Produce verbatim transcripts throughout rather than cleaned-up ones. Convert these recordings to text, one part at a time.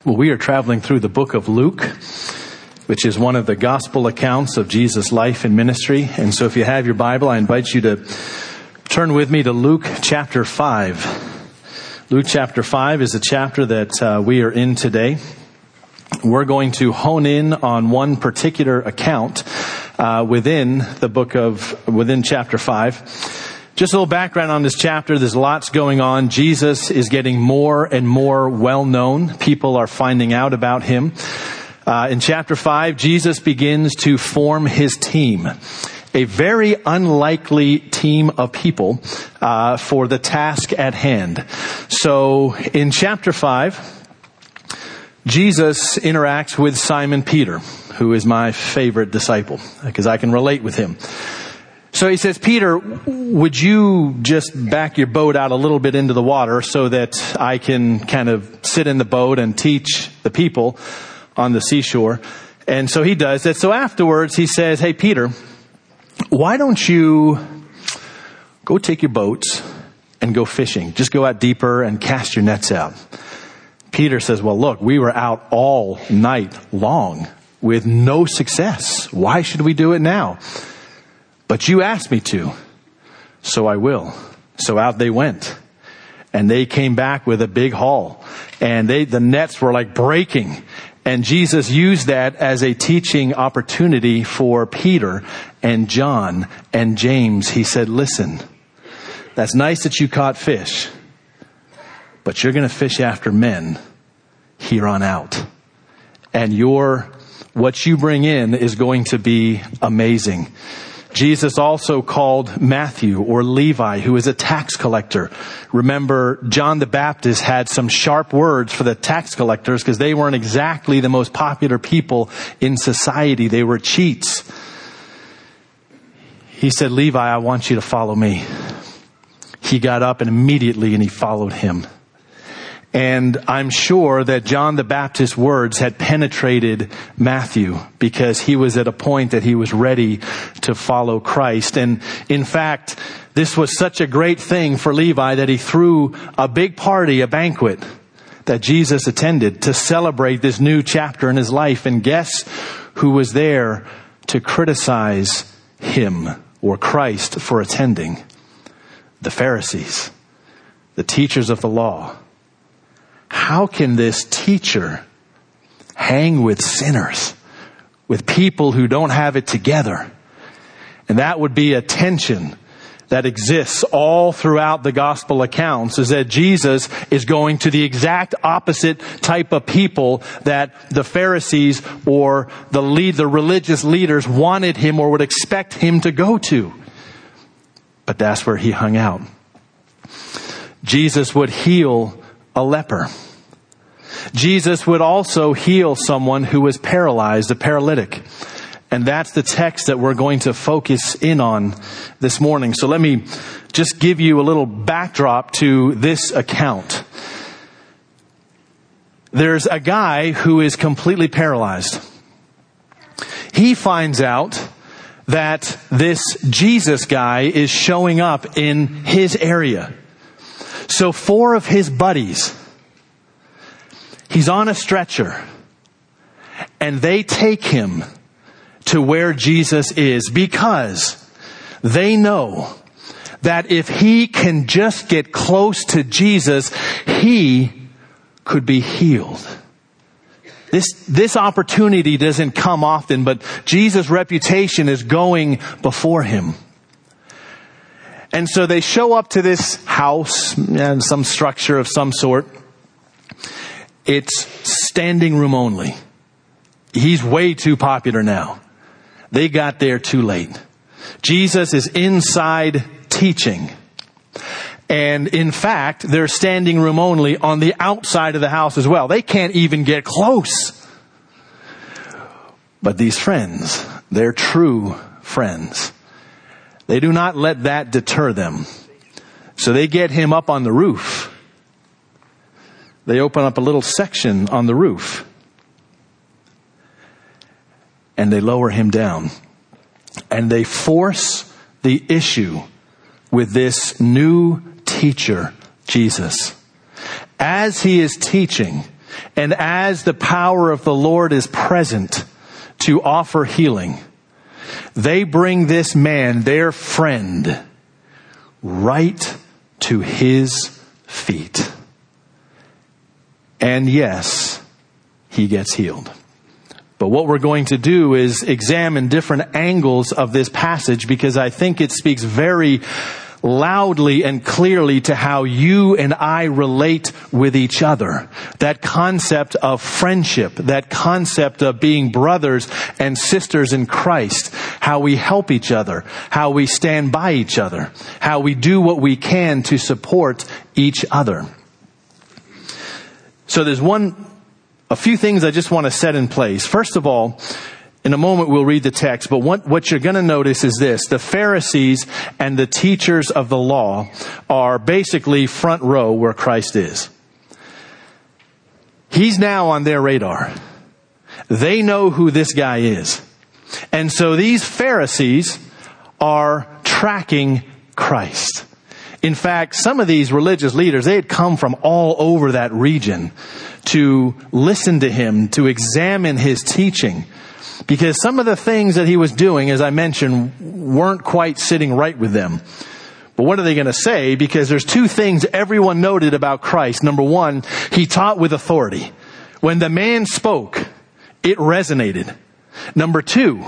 Well, we are traveling through the book of Luke, which is one of the gospel accounts of Jesus' life and ministry. And so if you have your Bible, I invite you to turn with me to Luke chapter five. Luke chapter five is a chapter that uh, we are in today. We're going to hone in on one particular account uh, within the book of, within chapter five. Just a little background on this chapter. There's lots going on. Jesus is getting more and more well-known. People are finding out about him. Uh, in chapter five, Jesus begins to form his team. A very unlikely team of people uh, for the task at hand. So in chapter five, Jesus interacts with Simon Peter, who is my favorite disciple, because I can relate with him. So he says, Peter, would you just back your boat out a little bit into the water so that I can kind of sit in the boat and teach the people on the seashore? And so he does that. So afterwards he says, hey, Peter, why don't you go take your boats and go fishing? Just go out deeper and cast your nets out. Peter says, well, look, we were out all night long with no success. Why should we do it now? But you asked me to, so I will. So out they went. And they came back with a big haul. And they, the nets were like breaking. And Jesus used that as a teaching opportunity for Peter and John and James. He said, listen, that's nice that you caught fish, but you're going to fish after men here on out. And your, what you bring in is going to be amazing. Jesus also called Matthew or Levi, who is a tax collector. Remember, John the Baptist had some sharp words for the tax collectors because they weren't exactly the most popular people in society. They were cheats. He said, Levi, I want you to follow me. He got up and immediately and he followed him. And I'm sure that John the Baptist's words had penetrated Matthew because he was at a point that he was ready to follow Christ. And in fact, this was such a great thing for Levi that he threw a big party, a banquet that Jesus attended to celebrate this new chapter in his life. And guess who was there to criticize him or Christ for attending? The Pharisees, the teachers of the law. How can this teacher hang with sinners, with people who don't have it together? And that would be a tension that exists all throughout the gospel accounts, is that Jesus is going to the exact opposite type of people that the Pharisees or the lead, the religious leaders wanted him or would expect him to go to. But that's where he hung out. Jesus would heal a leper. Jesus would also heal someone who was paralyzed, a paralytic. And that's the text that we're going to focus in on this morning. So let me just give you a little backdrop to this account. There's a guy who is completely paralyzed. He finds out that this Jesus guy is showing up in his area. So four of his buddies, he's on a stretcher, and they take him to where Jesus is because they know that if he can just get close to Jesus, he could be healed. This, this opportunity doesn't come often, but Jesus' reputation is going before him. And so they show up to this house and some structure of some sort. It's standing room only. He's way too popular now. They got there too late. Jesus is inside teaching. And in fact, they're standing room only on the outside of the house as well. They can't even get close. But these friends, they're true friends. They do not let that deter them. So they get him up on the roof. They open up a little section on the roof. And they lower him down. And they force the issue with this new teacher, Jesus. As he is teaching, And as the power of the Lord is present to offer healing, they bring this man, their friend, right to his feet. And yes, he gets healed. But what we're going to do is examine different angles of this passage, because I think it speaks very loudly and clearly to how you and I relate with each other. That concept of friendship, that concept of being brothers and sisters in Christ, how we help each other, how we stand by each other, how we do what we can to support each other. So there's one, a few things I just want to set in place. First of all, in a moment we'll read the text, but what, what you're going to notice is this. The Pharisees and the teachers of the law are basically front row where Christ is. He's now on their radar. They know who this guy is. And so these Pharisees are tracking Christ. In fact, some of these religious leaders, they had come from all over that region to listen to him, to examine his teaching. Because some of the things that he was doing, as I mentioned, weren't quite sitting right with them. But what are they going to say? Because there's two things everyone noted about Christ. Number one, he taught with authority. When the man spoke, it resonated. Number two,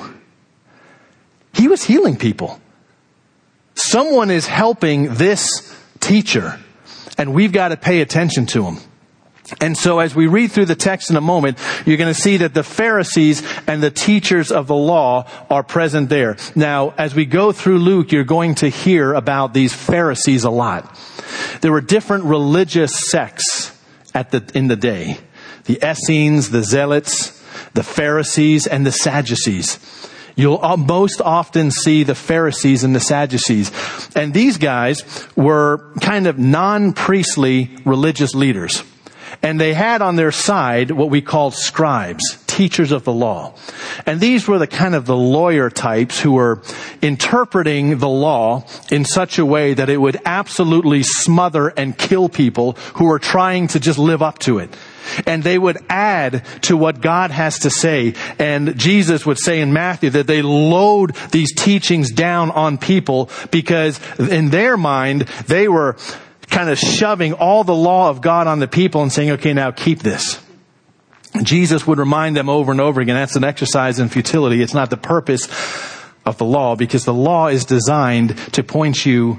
he was healing people. Someone is helping this teacher, and we've got to pay attention to him. And so as we read through the text in a moment, you're going to see that the Pharisees and the teachers of the law are present there. Now, as we go through Luke, you're going to hear about these Pharisees a lot. There were different religious sects at the, in the day. The Essenes, the Zealots, the Pharisees, and the Sadducees. You'll most often see the Pharisees and the Sadducees. And these guys were kind of non-priestly religious leaders. And they had on their side what we called scribes, teachers of the law. And these were the kind of the lawyer types who were interpreting the law in such a way that it would absolutely smother and kill people who were trying to just live up to it. And they would add to what God has to say. And Jesus would say in Matthew that they load these teachings down on people because in their mind, they were kind of shoving all the law of God on the people and saying, okay, now keep this. Jesus would remind them over and over again, that's an exercise in futility. It's not the purpose of the law, because the law is designed to point you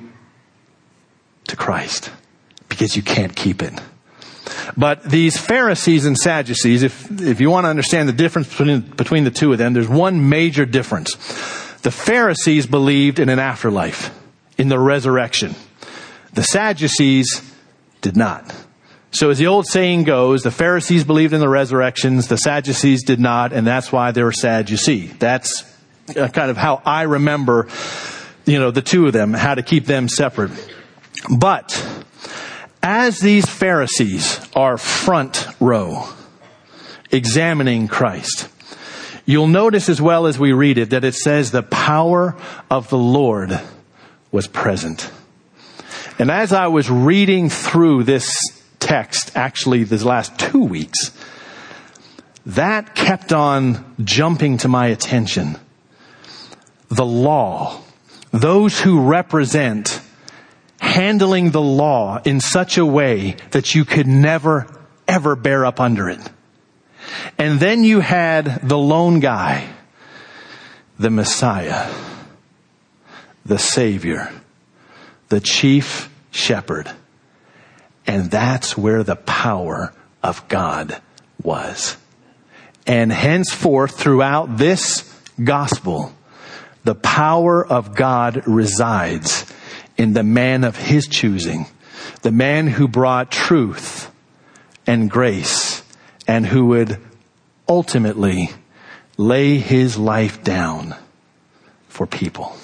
to Christ, because you can't keep it. But these Pharisees and Sadducees, if, if you want to understand the difference between, between the two of them, there's one major difference. The Pharisees believed in an afterlife, in the resurrection. The Sadducees did not. So as the old saying goes, the Pharisees believed in the resurrections, the Sadducees did not, and that's why they were sad, you see. That's kind of how I remember, you know, the two of them, how to keep them separate. But as these Pharisees are front row, examining Christ, you'll notice as well as we read it that it says the power of the Lord was present. And as I was reading through this text, actually these last two weeks, that kept on jumping to my attention. The law, those who represent handling the law in such a way that you could never, ever bear up under it. And then you had the lone guy, the Messiah, the Savior, the chief shepherd. And that's where the power of God was. And henceforth, throughout this gospel, the power of God resides in the man of his choosing, the man who brought truth and grace, and who would ultimately lay his life down for people.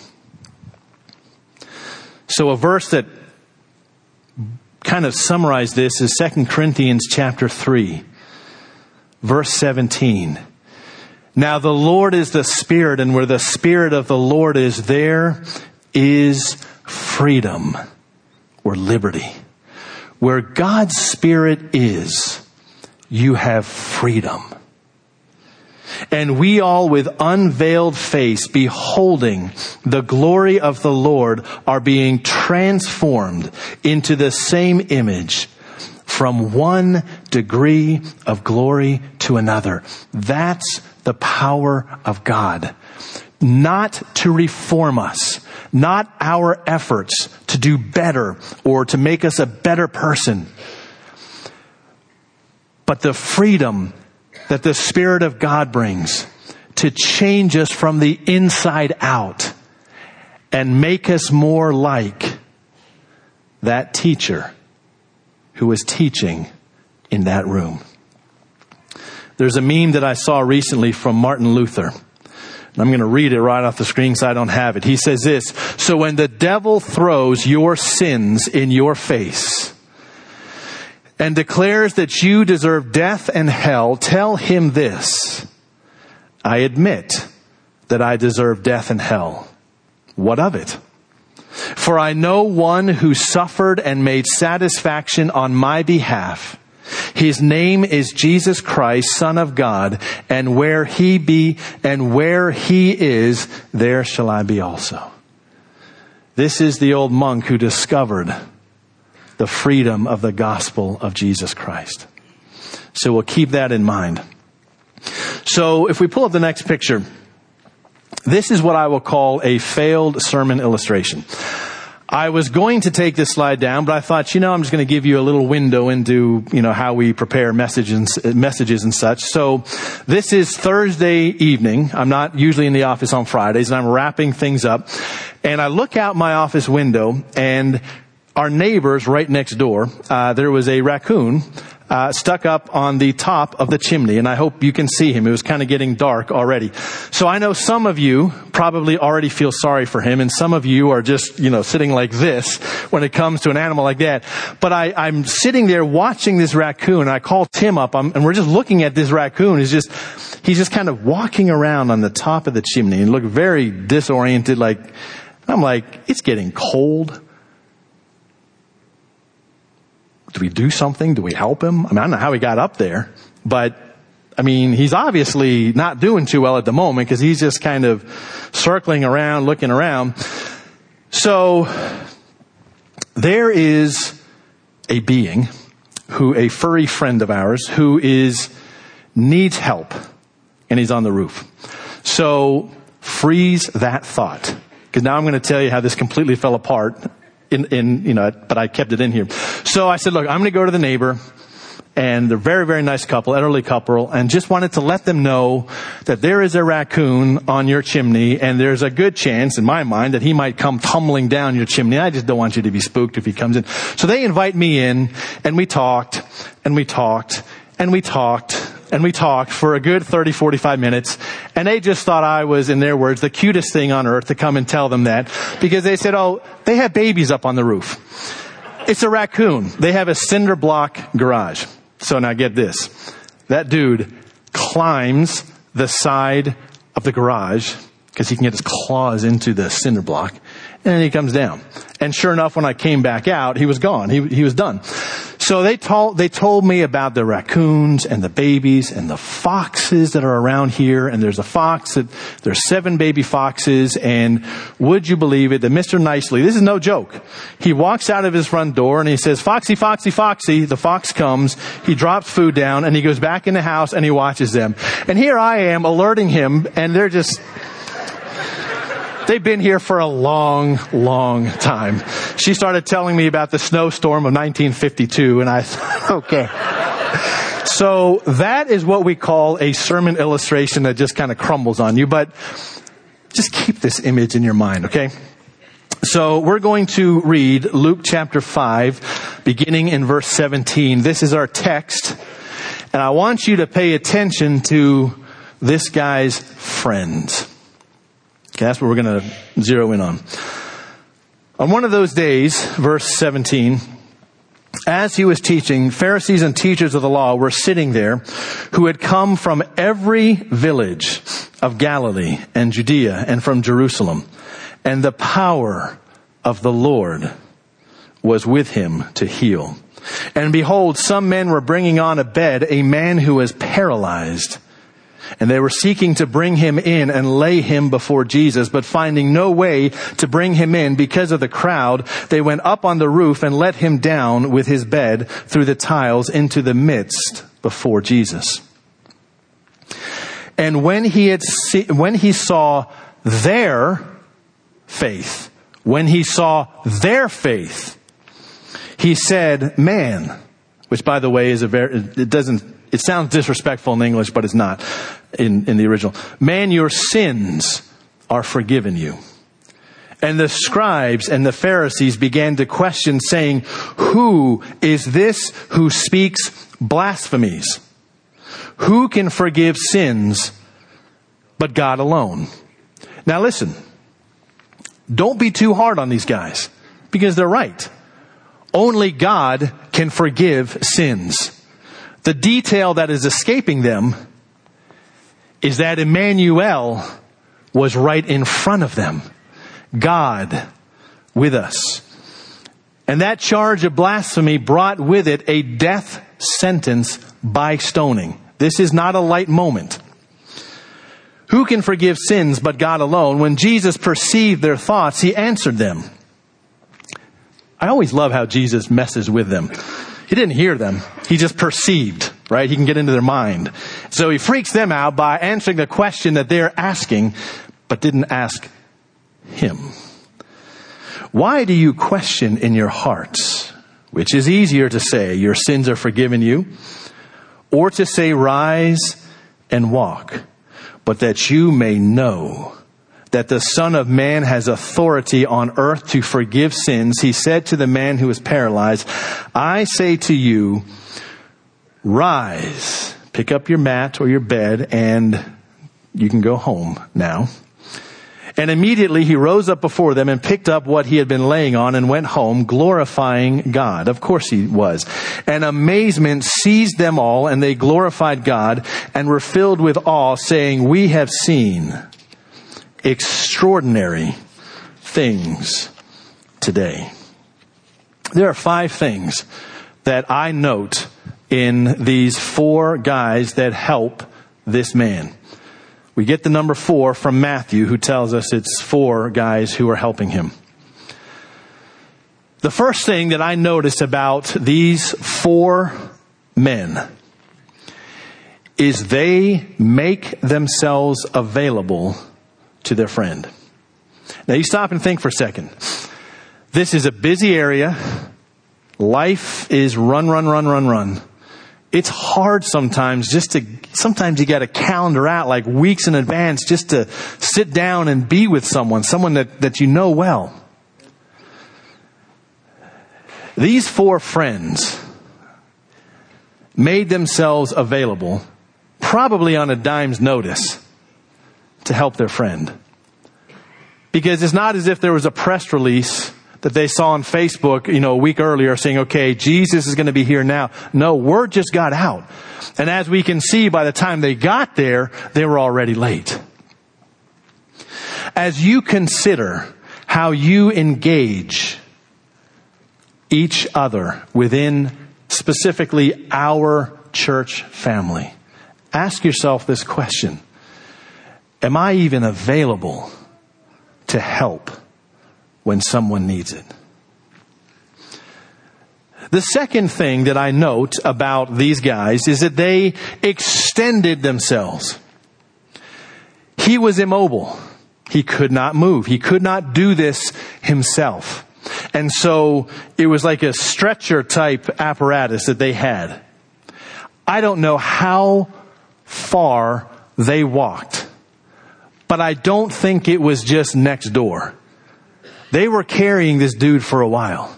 So a verse that kind of summarized this is Second Corinthians chapter three, verse seventeen. Now the Lord is the Spirit, and where the Spirit of the Lord is, there is freedom or liberty. Where God's Spirit is, you have freedom. And we all with unveiled face, beholding the glory of the Lord, are being transformed into the same image from one degree of glory to another. That's the power of God. Not to reform us, not our efforts to do better or to make us a better person, but the freedom that the Spirit of God brings to change us from the inside out and make us more like that teacher who was teaching in that room. There's a meme that I saw recently from Martin Luther. And I'm going to read it right off the screen so I don't have it. He says this: so when the devil throws your sins in your face and declares that you deserve death and hell, tell him this: I admit that I deserve death and hell. What of it? For I know one who suffered and made satisfaction on my behalf. His name is Jesus Christ, Son of God, and where he be and where he is, there shall I be also. This is the old monk who discovered the freedom of the gospel of Jesus Christ. So we'll keep that in mind. So if we pull up the next picture, this is what I will call a failed sermon illustration. I was going to take this slide down, but I thought, you know, I'm just going to give you a little window into, you know, how we prepare messages, messages and such. So this is Thursday evening. I'm not usually in the office on Fridays, and I'm wrapping things up. And I look out my office window, and our neighbors right next door, uh, there was a raccoon Uh, stuck up on the top of the chimney, and I hope you can see him. It was kind of getting dark already. So I know some of you probably already feel sorry for him, and some of you are just, you know, sitting like this when it comes to an animal like that. But I, I'm sitting there watching this raccoon. I call Tim up, I'm, and we're just looking at this raccoon. He's just, he's just kind of walking around on the top of the chimney and looked very disoriented. Like, I'm like, it's getting cold. Do we do something? Do we help him? I mean, I don't know how he got up there, but I mean, he's obviously not doing too well at the moment because he's just kind of circling around, looking around. So there is a being who, a furry friend of ours, who is, needs help, and he's on the roof. So freeze that thought, because now I'm going to tell you how this completely fell apart. In, in, you know, but I kept it in here. So I said, look, I'm going to go to the neighbor, and they're a very, very nice couple, elderly couple, and just wanted to let them know that there is a raccoon on your chimney, and there's a good chance, in my mind, that he might come tumbling down your chimney. I just don't want you to be spooked if he comes in. So they invite me in, and we talked, and we talked, and we talked, and we talked for a good thirty, forty-five minutes. And they just thought I was, in their words, the cutest thing on earth to come and tell them that. Because they said, oh, they have babies up on the roof. It's a raccoon. They have a cinder block garage. So now get this. That dude climbs the side of the garage because he can get his claws into the cinder block. And then he comes down. And sure enough, when I came back out, he was gone. He, he was done. So they told, they told me about the raccoons and the babies and the foxes that are around here. And there's a fox that, there's seven baby foxes. And would you believe it that Mister Nicely, this is no joke, he walks out of his front door and he says, Foxy, Foxy, Foxy. The fox comes, he drops food down, and he goes back in the house and he watches them. And here I am alerting him, and they're just... They've been here for a long, long time. She started telling me about the snowstorm of nineteen fifty-two, and I thought, okay. So that is what we call a sermon illustration that just kind of crumbles on you. But just keep this image in your mind, okay? So we're going to read Luke chapter five, beginning in verse seventeen. This is our text. And I want you to pay attention to this guy's friends. Okay, that's what we're going to zero in on. On one of those days, verse seventeen, as he was teaching, Pharisees and teachers of the law were sitting there who had come from every village of Galilee and Judea and from Jerusalem. And the power of the Lord was with him to heal. And behold, some men were bringing on a bed a man who was paralyzed. And they were seeking to bring him in and lay him before Jesus, but finding no way to bring him in because of the crowd, they went up on the roof and let him down with his bed through the tiles into the midst before Jesus. And when he had see, when he saw their faith, when he saw their faith, he said, "Man," which by the way is a very, it doesn't, it sounds disrespectful in English, but it's not in, in the original. "Man, your sins are forgiven you." And the scribes and the Pharisees began to question, saying, "Who is this who speaks blasphemies? Who can forgive sins but God alone?" Now listen, don't be too hard on these guys, because they're right. Only God can forgive sins. The detail that is escaping them is that Emmanuel was right in front of them. God with us. And that charge of blasphemy brought with it a death sentence by stoning. This is not a light moment. Who can forgive sins but God alone? When Jesus perceived their thoughts, he answered them. I always love how Jesus messes with them. He didn't hear them. He just perceived, right? He can get into their mind. So he freaks them out by answering the question that they're asking, but didn't ask him. "Why do you question in your hearts? Which is easier to say, your sins are forgiven you, or to say, rise and walk? But that you may know that the Son of Man has authority on earth to forgive sins," he said to the man who was paralyzed, "I say to you, rise, pick up your mat or your bed, and you can go home now." And immediately he rose up before them and picked up what he had been laying on and went home, glorifying God. Of course he was. And amazement seized them all, and they glorified God and were filled with awe, saying, "We have seen extraordinary things today." There are five things that I note in these four guys that help this man. We get the number four from Matthew, who tells us it's four guys who are helping him. The first thing that I notice about these four men is they make themselves available to their friend. Now you stop and think for a second. This is a busy area. Life is run, run, run, run, run. It's hard sometimes just to, sometimes you got to calendar out like weeks in advance just to sit down and be with someone, someone that, that you know well. These four friends made themselves available, probably on a dime's notice, to help their friend. Because it's not as if there was a press release that they saw on Facebook, you know, a week earlier saying, okay, Jesus is going to be here now. No, word just got out. And as we can see, by the time they got there, they were already late. As you consider how you engage each other within specifically our church family, ask yourself this question. Am I even available to help when someone needs it? The second thing that I note about these guys is that they extended themselves. He was immobile. He could not move. He could not do this himself. And so it was like a stretcher type apparatus that they had. I don't know how far they walked, but I don't think it was just next door. They were carrying this dude for a while.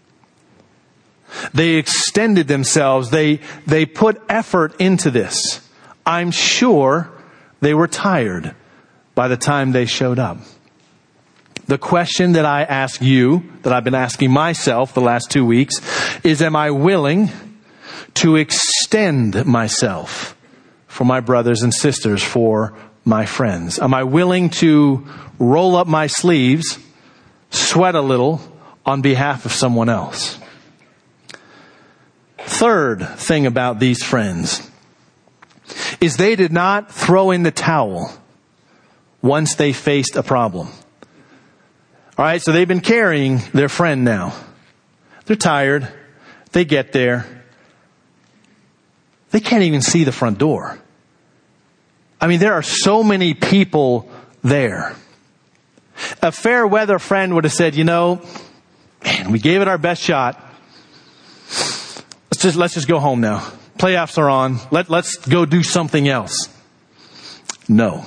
They extended themselves. They, they put effort into this. I'm sure they were tired by the time they showed up. The question that I ask you, that I've been asking myself the last two weeks, is am I willing to extend myself for my brothers and sisters, for my friends? Am I willing to roll up my sleeves, sweat a little on behalf of someone else? third thing about these friends is they did not throw in the towel once they faced a problem. All right, so they've been carrying their friend now. They're tired. They get there. They can't even see the front door. I mean, there are so many people there. A fair weather friend would have said, you know, man, we gave it our best shot. Let's just, let's just go home now. Playoffs are on. Let, let's go do something else. No.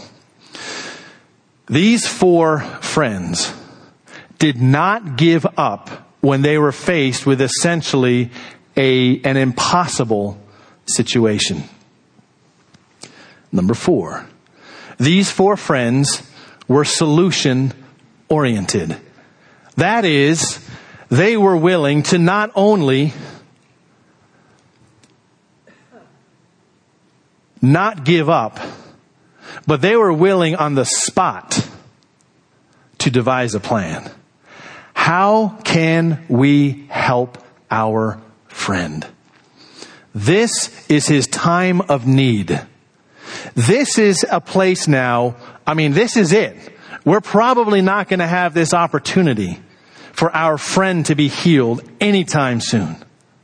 These four friends did not give up when they were faced with essentially a, an impossible situation. Number four, these four friends were solution oriented. That is, they were willing to not only not give up, but they were willing on the spot to devise a plan. How can we help our friend? This is his time of need. This is a place now, I mean, this is it. We're probably not going to have this opportunity for our friend to be healed anytime soon.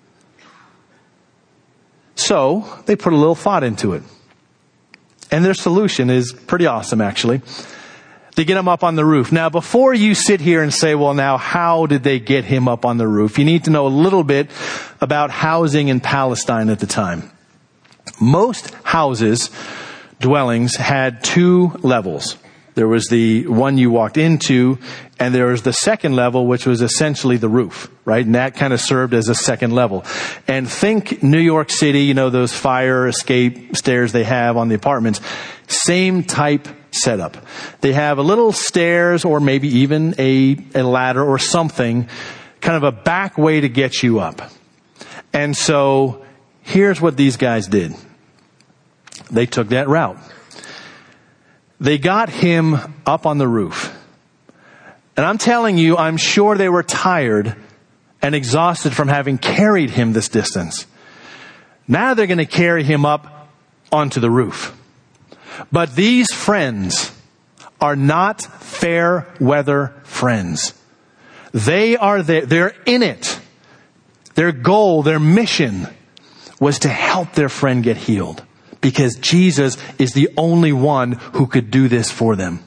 So they put a little thought into it. And their solution is pretty awesome, actually. They get him up on the roof. Now, before you sit here and say, well, now, how did they get him up on the roof? You need to know a little bit about housing in Palestine at the time. Most houses, dwellings, had two levels. There was the one you walked into, and there was the second level, which was essentially the roof, right? And that kind of served as a second level. And think New York City, you know, those fire escape stairs they have on the apartments. Same type setup. They have a little stairs or maybe even a, a ladder or something, kind of a back way to get you up. And so here's what these guys did. They took that route. They got him up on the roof. And I'm telling you, I'm sure they were tired and exhausted from having carried him this distance. Now they're going to carry him up onto the roof. But these friends are not fair weather friends. They are there. They're in it. Their goal, their mission was to help their friend get healed. Because Jesus is the only one who could do this for them.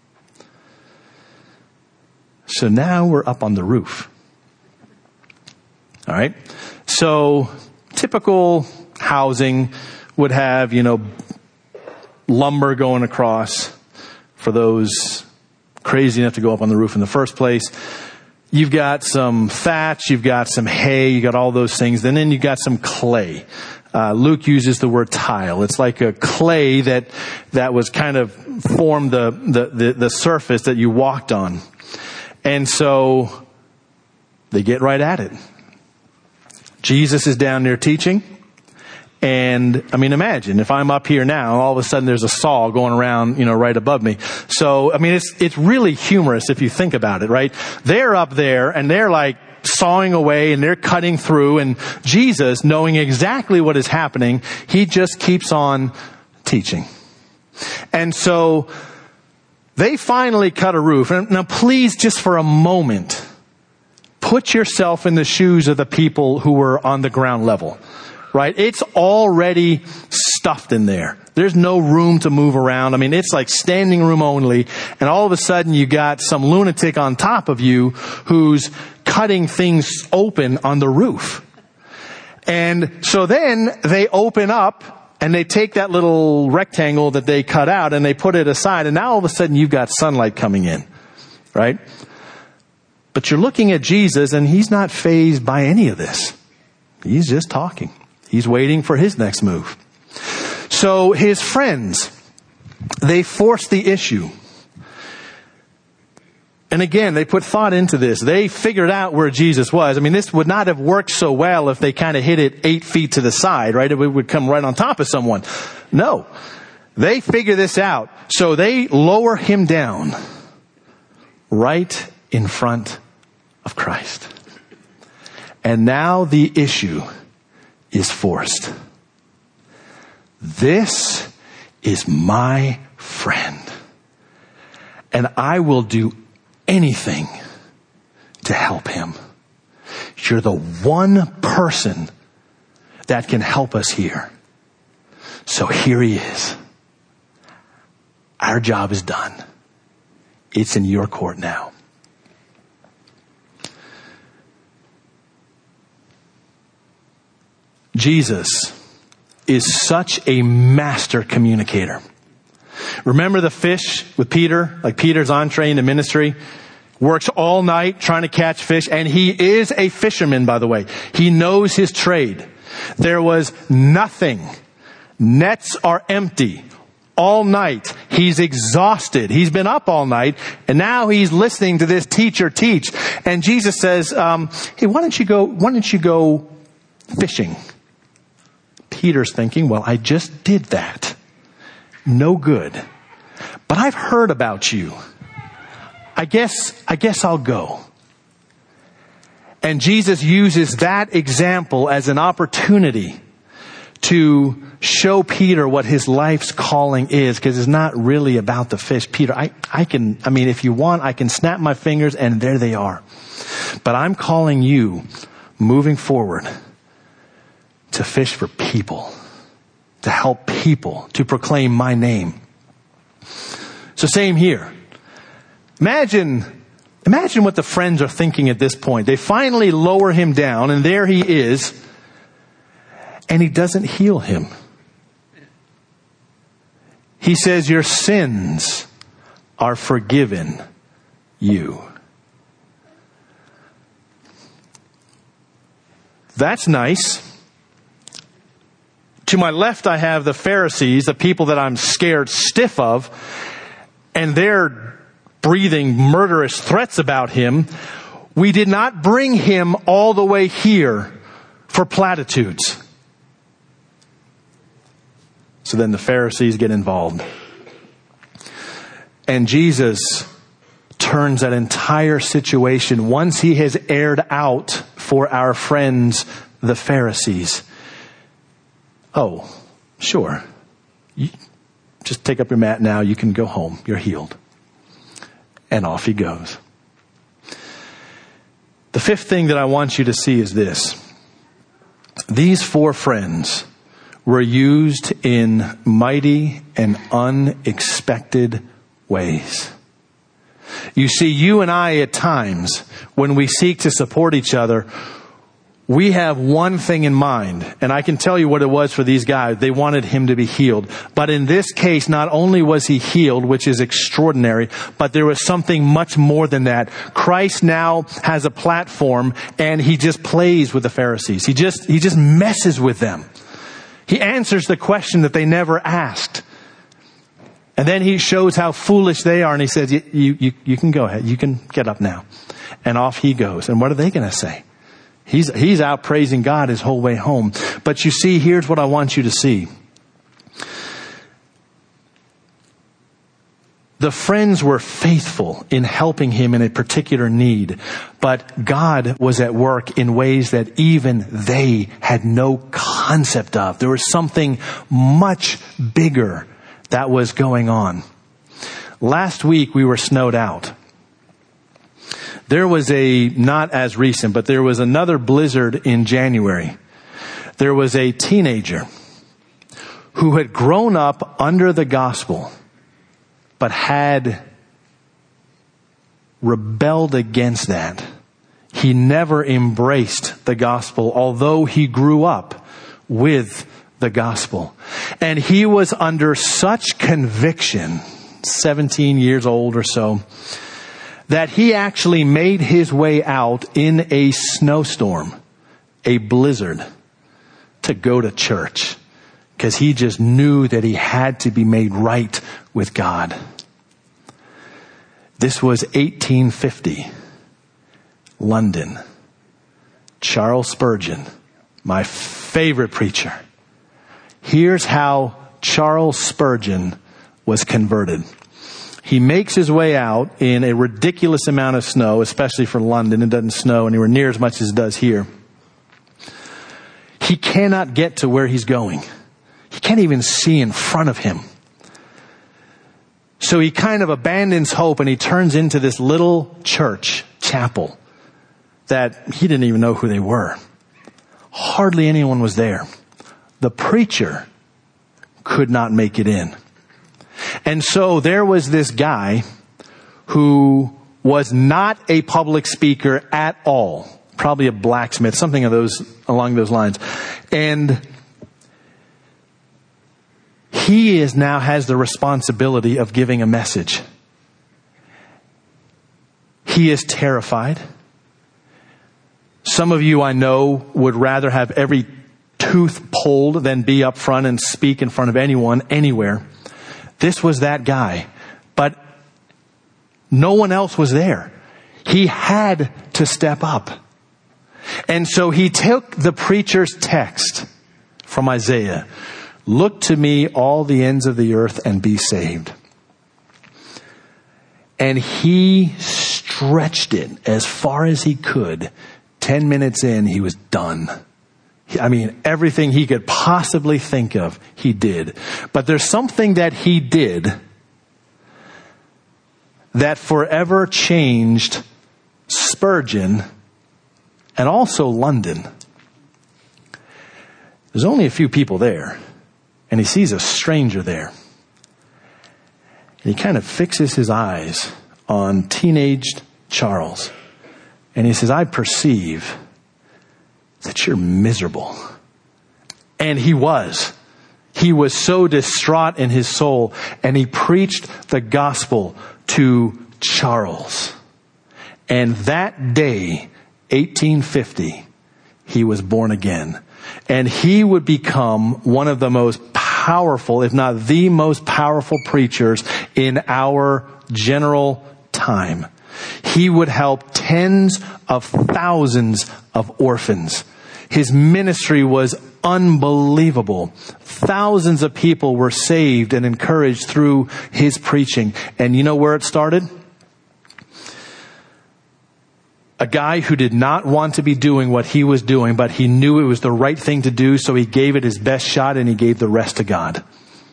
So now we're up on the roof. All right. So typical housing would have, you know, lumber going across for those crazy enough to go up on the roof in the first place. You've got some thatch, you've got some hay, you got all those things. And then you've got some clay. Uh, Luke uses the word tile. It's like a clay that, that was kind of formed the, the, the, the surface that you walked on. And so they get right at it. Jesus is down there teaching. And I mean, imagine if I'm up here now, all of a sudden there's a saw going around, you know, right above me. So, I mean, it's, it's really humorous if you think about it, right? They're up there and they're like sawing away and they're cutting through, and Jesus, knowing exactly what is happening, he just keeps on teaching. And so they finally cut a roof. And now please, just for a moment, put yourself in the shoes of the people who were on the ground level. Right? It's already stuffed in there. There's no room to move around. I mean, it's like standing room only. And all of a sudden you got some lunatic on top of you who's cutting things open on the roof. And so then they open up and they take that little rectangle that they cut out and they put it aside. And now all of a sudden you've got sunlight coming in. Right? But you're looking at Jesus and he's not fazed by any of this. He's just talking. He's waiting for his next move. So his friends, they forced the issue. And again, they put thought into this. They figured out where Jesus was. I mean, this would not have worked so well if they kind of hit it eight feet to the side, right? It would come right on top of someone. No. They figure this out. So they lower him down right in front of Christ. And now the issue is forced. This is my friend, and I will do anything to help him. You're the one person that can help us here. So here he is. Our job is done. It's in your court now. Jesus is such a master communicator. Remember the fish with Peter? Like Peter's entree into ministry? Works all night trying to catch fish. And he is a fisherman, by the way. He knows his trade. There was nothing. Nets are empty. All night. He's exhausted. He's been up all night. And now he's listening to this teacher teach. And Jesus says, um, hey, why don't you go, why don't you go fishing? Peter's thinking, well, I just did that. No good. But I've heard about you. I guess, I guess I'll go. And Jesus uses that example as an opportunity to show Peter what his life's calling is, because it's not really about the fish. Peter, I, I can, I mean, if you want, I can snap my fingers and there they are. But I'm calling you, moving forward, to fish for people, to help people, to proclaim my name. So same here. Imagine, imagine what the friends are thinking at this point. They finally lower him down, and there he is, and he doesn't heal him. He says, your sins are forgiven you. That's nice. To my left, I have the Pharisees, the people that I'm scared stiff of, and they're breathing murderous threats about him. We did not bring him all the way here for platitudes. So then the Pharisees get involved. And Jesus turns that entire situation, once he has aired out for our friends, the Pharisees. Oh, sure. You just take up your mat now. You can go home. You're healed. And off he goes. The fifth thing that I want you to see is this. These four friends were used in mighty and unexpected ways. You see, you and I at times, when we seek to support each other, we have one thing in mind, and I can tell you what it was for these guys. They wanted him to be healed. But in this case, not only was he healed, which is extraordinary, but there was something much more than that. Christ now has a platform, and he just plays with the Pharisees. He just, he just messes with them. He answers the question that they never asked. And then he shows how foolish they are, and he says, you, you, you can go ahead. You can get up now. And off he goes. And what are they going to say? He's, he's out praising God his whole way home. But you see, here's what I want you to see. The friends were faithful in helping him in a particular need, but God was at work in ways that even they had no concept of. There was something much bigger that was going on. Last week we were snowed out. There was a, not as recent, but there was another blizzard in January. There was a teenager who had grown up under the gospel, but had rebelled against that. He never embraced the gospel, although he grew up with the gospel. And he was under such conviction, seventeen years old or so, that he actually made his way out in a snowstorm, a blizzard, to go to church. Because he just knew that he had to be made right with God. This was eighteen fifty, London. Charles Spurgeon, my favorite preacher. Here's how Charles Spurgeon was converted. He makes his way out in a ridiculous amount of snow, especially for London. It doesn't snow anywhere near as much as it does here. He cannot get to where he's going. He can't even see in front of him. So he kind of abandons hope and he turns into this little church chapel that he didn't even know who they were. Hardly anyone was there. The preacher could not make it in. And so there was this guy who was not a public speaker at all. Probably a blacksmith, something of those along those lines. And he is now has the responsibility of giving a message. He is terrified. Some of you I know would rather have every tooth pulled than be up front and speak in front of anyone, anywhere. This was that guy. But no one else was there. He had to step up. And so he took the preacher's text from Isaiah. Look to me, all the ends of the earth, and be saved. And he stretched it as far as he could. Ten minutes in, he was done. I mean, everything he could possibly think of, he did. But there's something that he did that forever changed Spurgeon and also London. There's only a few people there. And he sees a stranger there. And he kind of fixes his eyes on teenaged Charles. And he says, I perceive that you're miserable. And he was. He was so distraught in his soul. And he preached the gospel to Charles. And that day, eighteen fifty, he was born again. And he would become one of the most powerful, if not the most powerful preachers in our general time. He would help tens of thousands of orphans. His ministry was unbelievable. Thousands of people were saved and encouraged through his preaching. And you know where it started? A guy who did not want to be doing what he was doing, but he knew it was the right thing to do, so he gave it his best shot and he gave the rest to God.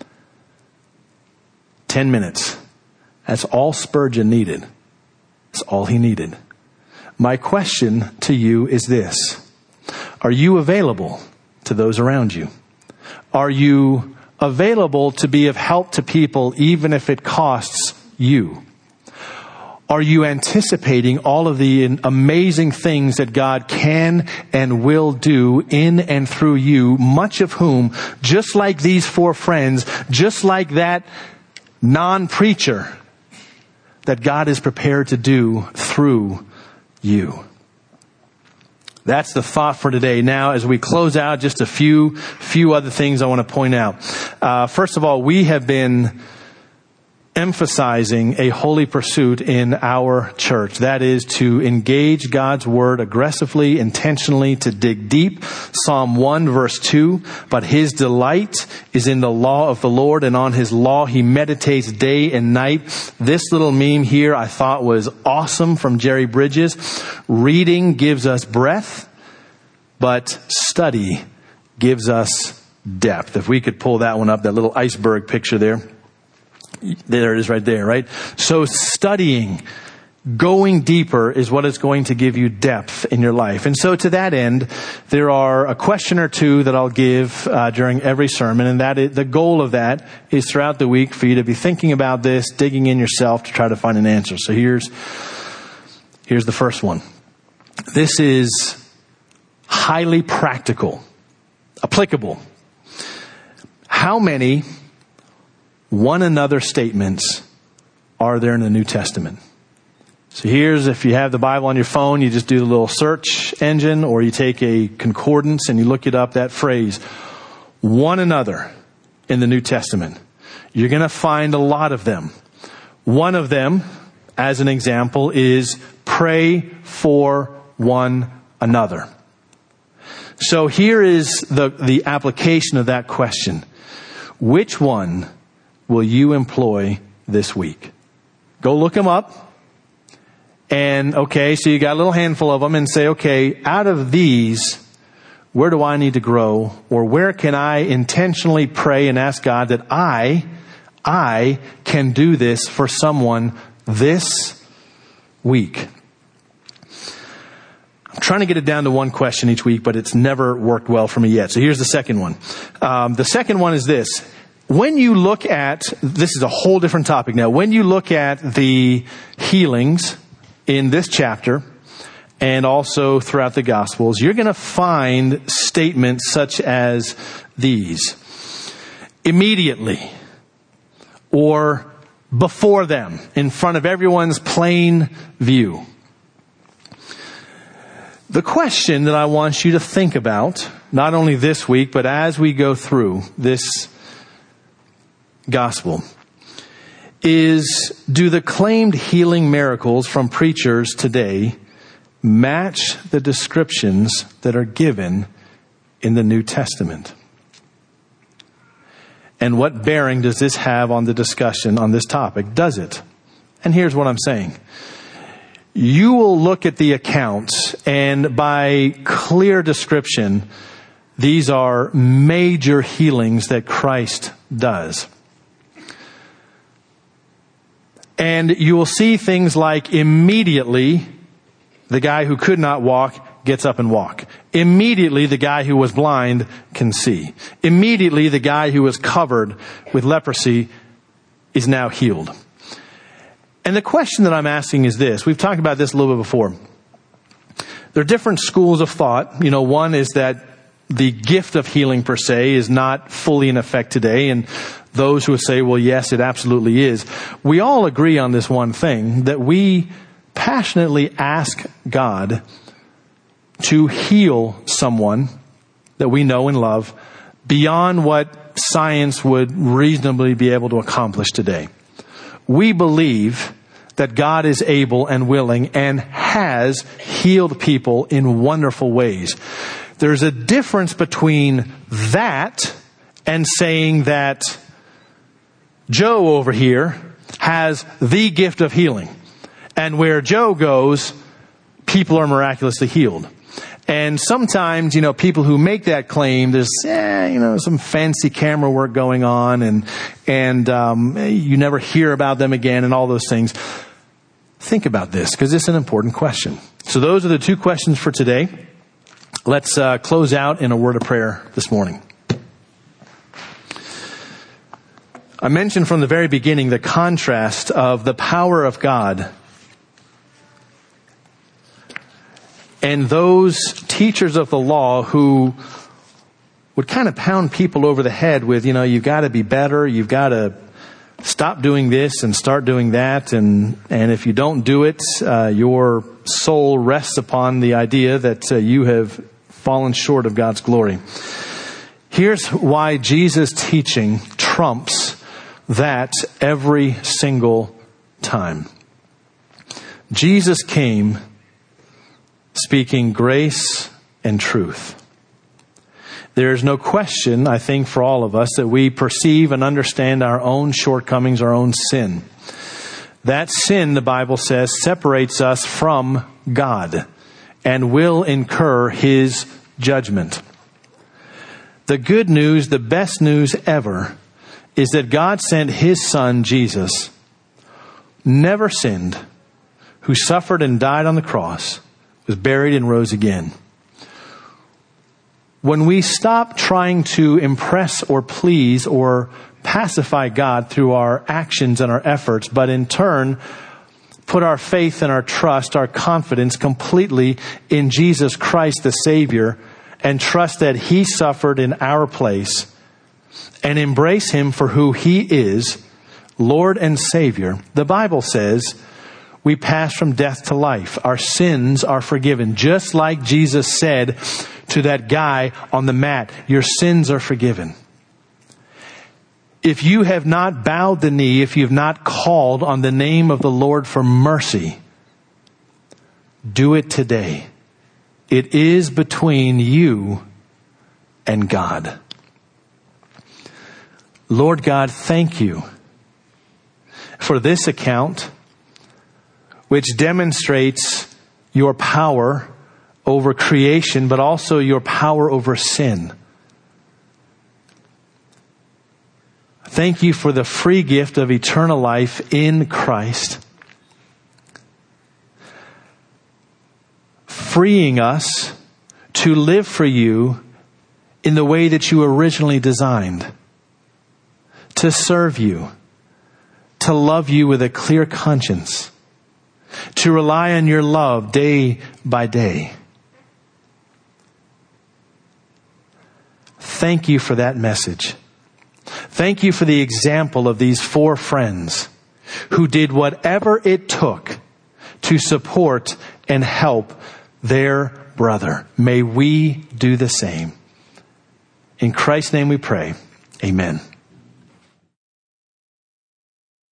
Ten minutes. That's all Spurgeon needed. That's all he needed. My question to you is this. Are you available to those around you? Are you available to be of help to people even if it costs you? Are you anticipating all of the amazing things that God can and will do in and through you, much of whom, just like these four friends, just like that non-preacher, that God is prepared to do through you? That's the thought for today. Now, as we close out, just a few, few other things I want to point out. Uh, first of all, we have been emphasizing a holy pursuit in our church. That is to engage God's word aggressively, intentionally, to dig deep. Psalm one verse two, but his delight is in the law of the Lord, and on his law he meditates day and night. This little meme here I thought was awesome from Jerry Bridges. Reading gives us breadth, but study gives us depth. If we could pull that one up, that little iceberg picture there. There it is right there, right? So studying, going deeper is what is going to give you depth in your life. And so to that end, there are a question or two that I'll give uh, during every sermon. And that is, the goal of that is throughout the week for you to be thinking about this, digging in yourself to try to find an answer. So here's, here's the first one. This is highly practical, applicable. How many one another statements are there in the New Testament? So here's, if you have the Bible on your phone, you just do the little search engine, or you take a concordance and you look it up, that phrase, one another, in the New Testament. You're going to find a lot of them. One of them, as an example, is pray for one another. So here is the, the application of that question. Which one will you employ this week? Go look them up. And okay, so you got a little handful of them and say, okay, out of these, where do I need to grow? Or where can I intentionally pray and ask God that I, I can do this for someone this week? I'm trying to get it down to one question each week, but it's never worked well for me yet. So here's the second one. Um, the second one is this. When you look at, this is a whole different topic now. When you look at the healings in this chapter and also throughout the Gospels, you're going to find statements such as these. Immediately, or before them, in front of everyone's plain view. The question that I want you to think about, not only this week, but as we go through this gospel, is, do the claimed healing miracles from preachers today match the descriptions that are given in the New Testament? And what bearing does this have on the discussion on this topic? Does it? And here's what I'm saying. You will look at the accounts, and by clear description, these are major healings that Christ does. And you will see things like immediately the guy who could not walk gets up and walk. Immediately the guy who was blind can see. Immediately the guy who was covered with leprosy is now healed. And the question that I'm asking is this. We've talked about this a little bit before. There are different schools of thought. You know, one is that the gift of healing per se is not fully in effect today. And those who would say, well, yes, it absolutely is. We all agree on this one thing, that we passionately ask God to heal someone that we know and love beyond what science would reasonably be able to accomplish today. We believe that God is able and willing and has healed people in wonderful ways. There's a difference between that and saying that Joe over here has the gift of healing. And where Joe goes, people are miraculously healed. And sometimes, you know, people who make that claim, there's, eh, you know, some fancy camera work going on, and and um, you never hear about them again, and all those things. Think about this, because it's an important question. So those are the two questions for today. Let's uh, close out in a word of prayer this morning. I mentioned from the very beginning the contrast of the power of God and those teachers of the law who would kind of pound people over the head with, you know, you've got to be better, you've got to stop doing this and start doing that, and and if you don't do it, uh, your soul rests upon the idea that uh, you have fallen short of God's glory. Here's why Jesus' teaching trumps that every single time. Jesus came speaking grace and truth. There's no question, I think, for all of us, that we perceive and understand our own shortcomings, our own sin. That sin, the Bible says, separates us from God and will incur His judgment. The good news, the best news ever, is that God sent His Son, Jesus, never sinned, who suffered and died on the cross, was buried and rose again. When we stop trying to impress or please or pacify God through our actions and our efforts, but in turn put our faith and our trust, our confidence completely in Jesus Christ the Savior, and trust that He suffered in our place, and embrace Him for who He is, Lord and Savior, the Bible says we pass from death to life. Our sins are forgiven. Just like Jesus said to that guy on the mat, your sins are forgiven. If you have not bowed the knee, if you have not called on the name of the Lord for mercy, do it today. It is between you and God. Lord God, thank you for this account, which demonstrates your power over creation, but also your power over sin. Thank you for the free gift of eternal life in Christ, freeing us to live for you in the way that you originally designed, to serve you, to love you with a clear conscience, to rely on your love day by day. Thank you for that message. Thank you for the example of these four friends who did whatever it took to support and help their brother. May we do the same. In Christ's name we pray. Amen.